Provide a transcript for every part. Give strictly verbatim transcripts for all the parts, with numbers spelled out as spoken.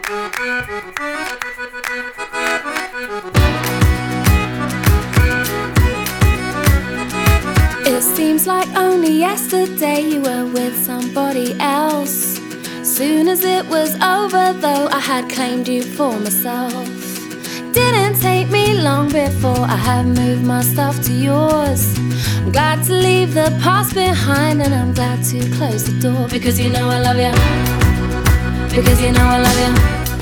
It seems like only yesterday you were with somebody else. Soon as it was over though, I had claimed you for myself. Didn't take me long before I had moved my stuff to yours. I'm glad to leave the past behind, and I'm glad to close the door. Because you know I love you. Because you know I love you.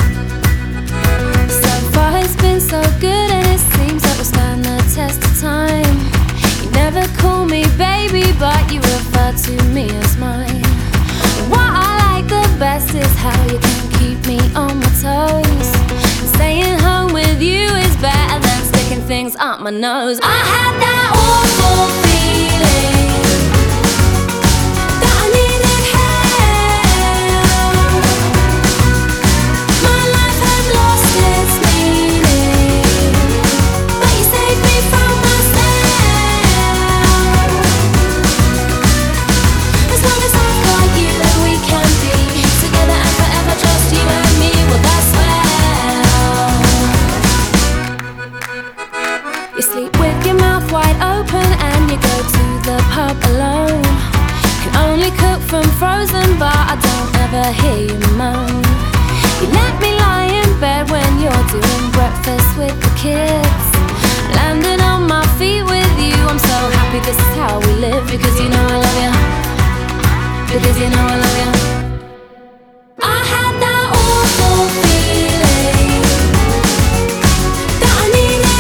So far it's been so good, and it seems like we'll stand the test of time. You never call me baby, but you refer to me as mine. What I like the best is how you can keep me on my toes. Staying home with you is better than sticking things up my nose. I had that awful feeling that I needed help. My life had lost its meaning, but you saved me from myself. As long as I've got you, then we can be together and forever, just you and me. Well, that's you sleep with your mouth wide open and you go to the pub alone. Can only cook from frozen, but I don't ever hear you moan. You let me lie in bed when you're doing breakfast with the kids. Landing on my feet with you, I'm so happy this is how we live. Because you know I love you. Because you know I love you. I had that awful feeling that I needed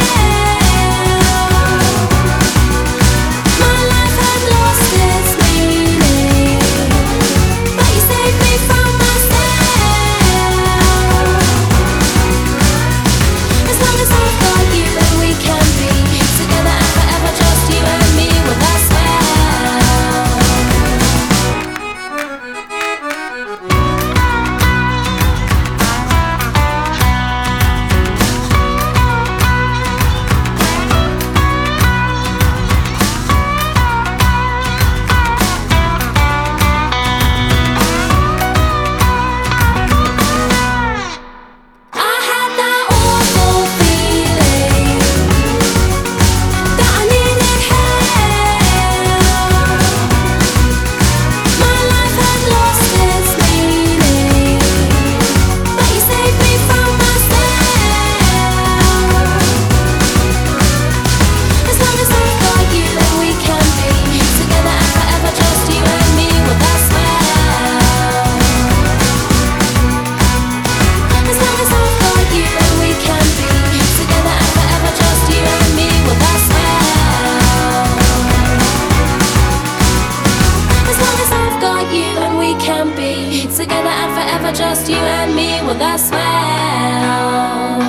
help. My life had lost its meaning, but you saved me from myself. As long as I've got you, then we can be together and forever, just you and me. Well, that's together and forever, just you and me. Well, that's well.